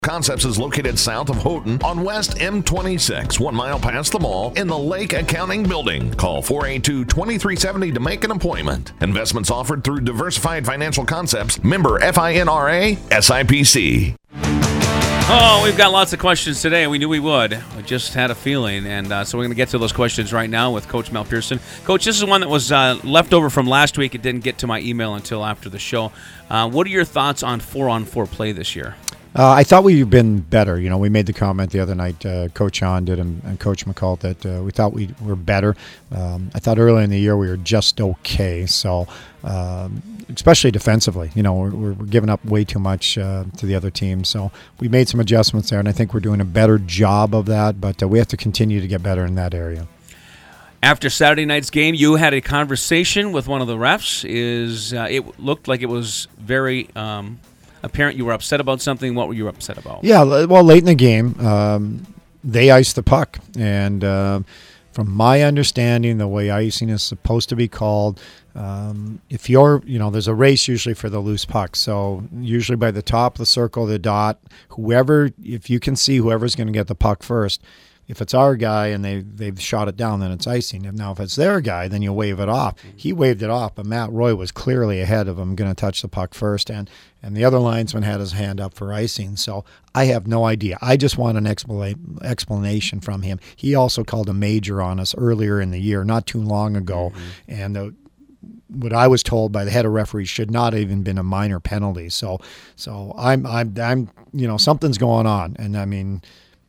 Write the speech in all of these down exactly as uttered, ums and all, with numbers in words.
Concepts is located south of Houghton on West M twenty-six, one mile past the mall in the Lake Accounting Building. Call four eight two, two three seven zero to make an appointment. Investments offered through Diversified Financial Concepts, member FINRA, S I P C. Oh, we've got lots of questions today. We knew we would. We just had a feeling, and uh, so we're going to get to those questions right now with Coach Mel Pearson. Coach, this is one that was uh, left over from last week. It didn't get to my email until after the show. Uh, what are your thoughts on four-on-four play this year? Uh, I thought we've been better. You know, we made the comment the other night, uh, Coach Sean did and, and Coach McCall, that uh, we thought we were better. Um, I thought earlier in the year we were just okay. So, um, especially defensively, you know, we're, we're giving up way too much uh, to the other team. So we made some adjustments there, and I think we're doing a better job of that. But uh, we have to continue to get better in that area. After Saturday night's game, you had a conversation with one of the refs. Is uh, it looked like it was very um, apparent you were upset about something. What were you upset about? Yeah, well, late in the game, um, they iced the puck. And uh, from my understanding, the way icing is supposed to be called, um, if you're, you know, there's a race usually for the loose puck. So usually by the top of the circle, the dot, whoever, if you can see whoever's going to get the puck first, if it's our guy and they, they've shot it down, then it's icing. Now, if it's their guy, then you wave it off. He waved it off, but Matt Roy was clearly ahead of him, going to touch the puck first, and, and the other linesman had his hand up for icing. So I have no idea. I just want an expla- explanation from him. He also called a major on us earlier in the year, not too long ago, mm-hmm. and the what I was told by the head of referees should not have even been a minor penalty. So, so I'm, I'm, I'm, you know, something's going on, and I mean.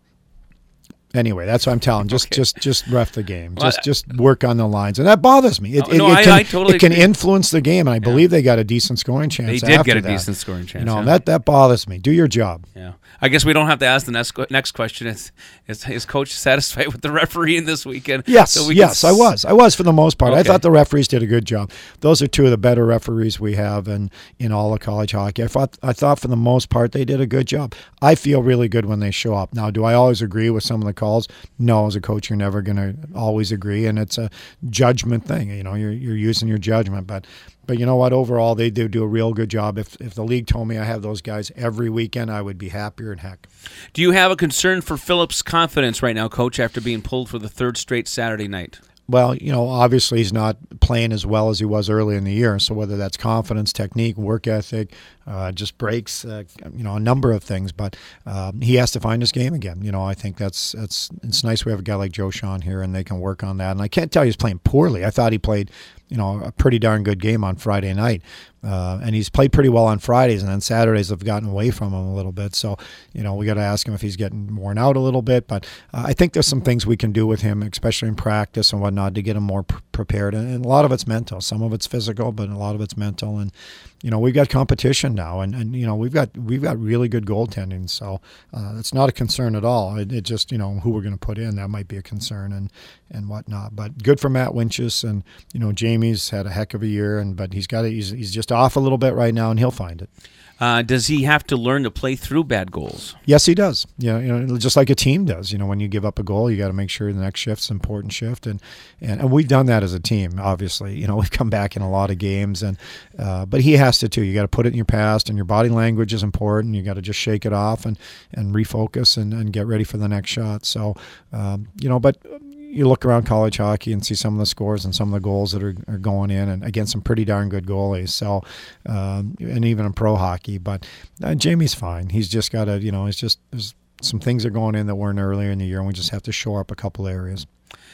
Anyway, that's what I'm telling. Just, okay. just, just ref the game. Just, well, just work on the lines, and that bothers me. It, no, it, it I, can, I totally it can agree. influence the game, and I yeah. believe they got a decent scoring chance. They did after get a that. decent scoring chance. You know, yeah. that that bothers me. Do your job. Yeah, I guess we don't have to ask the next next question. Is is, is coach satisfied with the refereeing this weekend? Yes, so we yes, can... I was. I was for the most part. Okay. I thought the referees did a good job. Those are two of the better referees we have in, in all of college hockey. I thought I thought for the most part they did a good job. I feel really good when they show up. Now, do I always agree with some of the calls? No, as a coach, you're never going to always agree, and it's a judgment thing. You know, you're you're using your judgment, but but you know what? Overall, they do do a real good job. If if the league told me I have those guys every weekend, I would be happier than heck. Do you have a concern for Phillips' confidence right now, Coach, after being pulled for the third straight Saturday night? Well, you know, obviously he's not playing as well as he was early in the year. So whether that's confidence, technique, work ethic, uh, just breaks, uh, you know, a number of things. But um, he has to find his game again. You know, I think that's that's it's nice we have a guy like Joe Sean here, and they can work on that. And I can't tell you he's playing poorly. I thought he played, you know, a pretty darn good game on Friday night. Uh, and he's played pretty well on Fridays, and then Saturdays have gotten away from him a little bit. So, you know, we got to ask him if he's getting worn out a little bit. But uh, I think there's some things we can do with him, especially in practice and whatnot, to get him more pr- prepared. And, and a lot of it's mental. Some of it's physical, but a lot of it's mental. And, you know, we've got competition now, and, and you know, we've got we've got really good goaltending. So uh, it's not a concern at all. It, it just, you know, who we're going to put in, that might be a concern and, and whatnot. But good for Matt Winchus, and, you know, Jamie's had a heck of a year, and but he's got it. He's, he's just off a little bit right now, and he'll find it. Uh, does he have to learn to play through bad goals? Yes, he does. Yeah, you know, just like a team does. You know, when you give up a goal, you got to make sure the next shift's an important shift, and, and and we've done that as a team. Obviously, you know, we've come back in a lot of games, and uh, but he has to too. You got to put it in your past, and your body language is important. You got to just shake it off and and refocus and, and get ready for the next shot. So, um, you know, but. You look around college hockey and see some of the scores and some of the goals that are, are going in, and against some pretty darn good goalies. So, um, and even in pro hockey, but uh, Jamie's fine. He's just got to, you know, it's just there's some things are going in that weren't earlier in the year, and we just have to shore up a couple areas.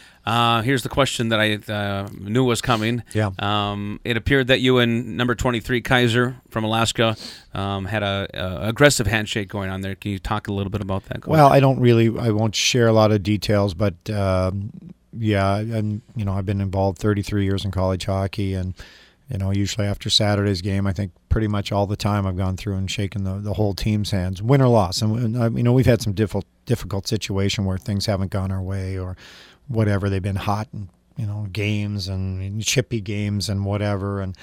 Uh, here's the question that I uh, knew was coming. Yeah. Um, it appeared that you and number twenty-three, Kaiser from Alaska, um, had a, a aggressive handshake going on there. Can you talk a little bit about that? Well, I don't really, I won't share a lot of details, but um, yeah, and you know, I've been involved thirty-three years in college hockey, and you know, usually after Saturday's game, I think pretty much all the time I've gone through and shaken the, the whole team's hands, win or loss. And, and you know, we've had some difficult difficult situation where things haven't gone our way or whatever. They've been hot, and you know, games and chippy games and whatever, and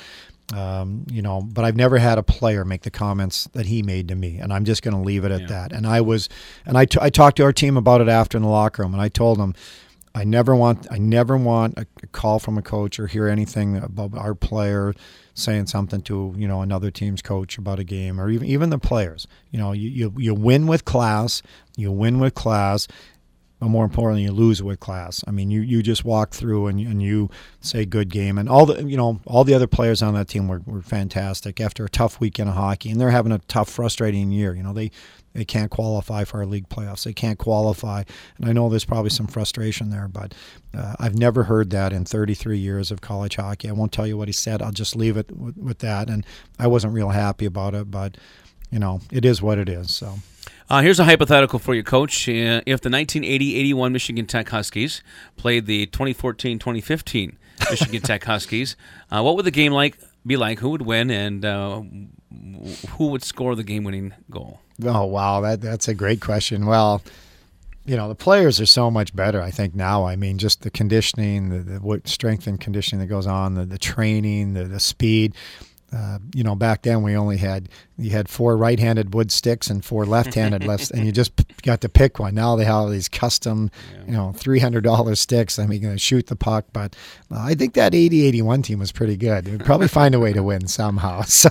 um, you know. But I've never had a player make the comments that he made to me, and I'm just going to leave it at yeah. that. And I was, and I, t- I talked to our team about it after in the locker room, and I told them, I never want, I never want a, a call from a coach or hear anything about our player saying something to, you know, another team's coach about a game, or even even the players. You know, you you, you win with class, you win with class. But more importantly, you lose with class. I mean, you, you just walk through and, and you say good game, and all the you know all the other players on that team were, were fantastic after a tough weekend of hockey, and they're having a tough, frustrating year. You know, they they can't qualify for our league playoffs. They can't qualify, and I know there's probably some frustration there, but uh, I've never heard that in thirty-three years of college hockey. I won't tell you what he said. I'll just leave it with, with that, and I wasn't real happy about it, but you know, it is what it is. So. Uh, here's a hypothetical for you, Coach. Uh, if the nineteen eighty eighty-one Michigan Tech Huskies played the twenty fourteen twenty fifteen Michigan Tech Huskies, uh, what would the game like be like? Who would win, and uh, who would score the game-winning goal? Oh, wow, that that's a great question. Well, you know, the players are so much better, I think, now. I mean, just the conditioning, the, the what strength and conditioning that goes on, the, the training, the, the speed. Uh, you know, back then we only had you had four right-handed wood sticks and four left-handed lefts, and you just got to pick one. Now they have these custom, yeah. you know, three hundred dollars sticks. I mean, going to shoot the puck, but uh, I think that eighty eighty-one team was pretty good. They'd probably find a way to win somehow. So,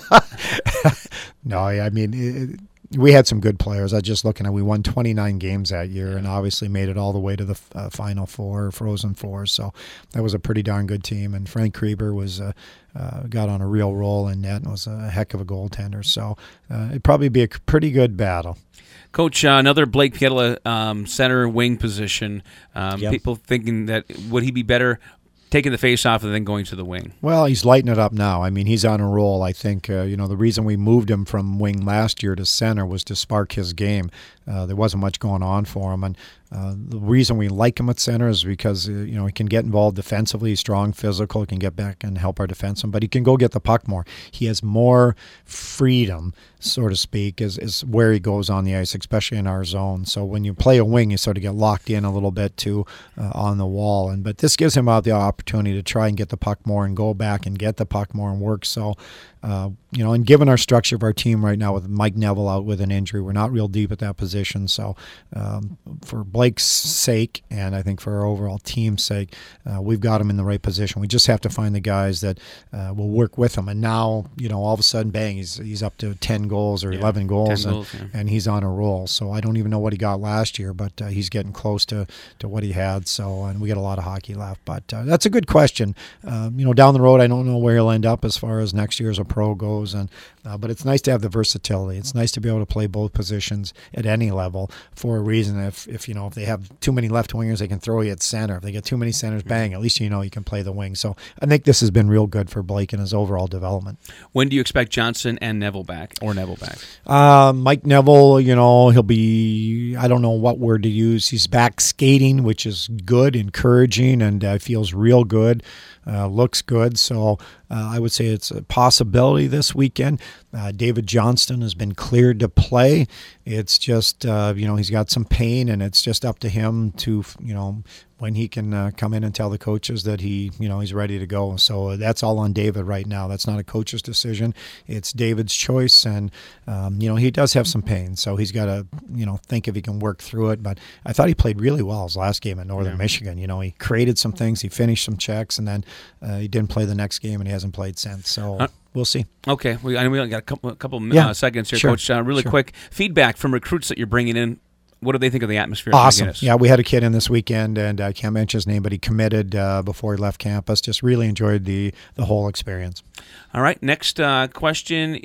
no, I mean. It, We had some good players. I was just looking at, we won twenty-nine games that year and obviously made it all the way to the uh, Final Four, Frozen Four. So that was a pretty darn good team. And Frank Krieber was uh, uh, got on a real roll in net and was a heck of a goaltender. So uh, it'd probably be a pretty good battle. Coach, uh, another Blake Pietila um, center wing position. Um, yep. People thinking that would he be better taking the face off and then going to the wing? Well, he's lighting it up now. I mean, he's on a roll. I think, uh, you know, the reason we moved him from wing last year to center was to spark his game. Uh, there wasn't much going on for him. And uh, the reason we like him at center is because, uh, you know, he can get involved defensively. He's strong, physical. He can get back and help our defenseman, but he can go get the puck more. He has more freedom, so to speak, is, is where he goes on the ice, especially in our zone. So when you play a wing, you sort of get locked in a little bit too uh, on the wall. And but this gives him out the opportunity to try and get the puck more and go back and get the puck more and work. So, uh, you know, and given our structure of our team right now with Mike Neville out with an injury, we're not real deep at that position. So um, for Blake's sake, and I think for our overall team's sake, uh, we've got him in the right position. We just have to find the guys that uh, will work with him. And now, you know, all of a sudden, bang, he's he's up to ten goals or yeah, eleven goals, and, goals yeah. and he's on a roll. So I don't even know what he got last year, but uh, he's getting close to, to what he had. So, and we got a lot of hockey left. But uh, that's a good question. Um, you know, down the road, I don't know where he'll end up as far as next year as a pro goes, and uh, but it's nice to have the versatility. It's nice to be able to play both positions at any level for a reason. If, if you know, if they have too many left wingers, they can throw you at center. If they get too many centers, bang, at least you know you can play the wing. So I think this has been real good for Blake and his overall development. When do you expect Johnson and Neville back, or Neville back? Uh, Mike Neville, you know, he'll be, I don't know what word to use. He's back skating, which is good, encouraging, and uh, feels real good. Uh, looks good. So uh, I would say it's a possibility this weekend. Uh, David Johnston has been cleared to play. It's just, uh, you know, he's got some pain, and it's just up to him to, you know, when he can uh, come in and tell the coaches that he, you know, he's ready to go. So that's all on David right now. That's not a coach's decision. It's David's choice, and, um, you know, he does have some pain. So he's got to, you know, think if he can work through it. But I thought he played really well his last game at Northern yeah. Michigan. You know, he created some things, he finished some checks, and then uh, he didn't play the next game, and he hasn't played since. So uh, we'll see. Okay. We, I mean, we only got a couple, a couple yeah. uh, seconds here, sure. Coach. Uh, really sure. quick feedback from recruits that you're bringing in. What do they think of the atmosphere? Awesome. Yeah, we had a kid in this weekend, and I can't mention his name, but he committed uh, before he left campus. Just really enjoyed the, the whole experience. All right. Next uh, question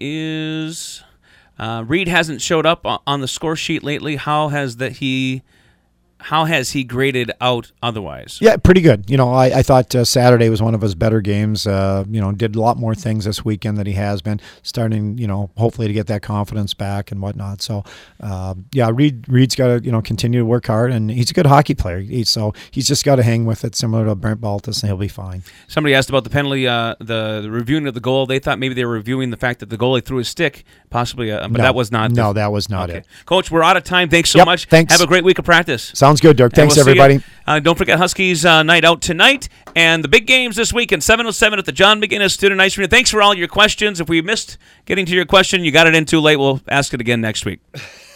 is, uh, Reed hasn't showed up on the score sheet lately. How has that he... How has he graded out otherwise? Yeah, pretty good. You know, I, I thought uh, Saturday was one of his better games. Uh, you know, did a lot more things this weekend that he has been, starting, you know, hopefully to get that confidence back and whatnot. So, uh, yeah, Reed, Reed's got to, you know, continue to work hard, and he's a good hockey player. He, so he's just got to hang with it, similar to Brent Baltus, and he'll be fine. Somebody asked about the penalty, uh, the, the reviewing of the goal. They thought maybe they were reviewing the fact that the goalie threw his stick, possibly, uh, but no, that was not. No, the, that was not okay. it. Coach, we're out of time. Thanks so yep, much. Thanks. Have a great week of practice. Sounds good, Dirk. Thanks, we'll everybody. Uh, don't forget Huskies uh, night out tonight, and the big games this weekend, seven oh seven at the John McGinnis Student Ice Arena. Thanks for all your questions. If we missed getting to your question, you got it in too late, we'll ask it again next week.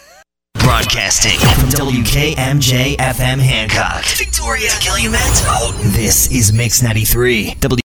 Broadcasting from W K M J F M Hancock, Victoria, Calumet. This is Mix ninety-three.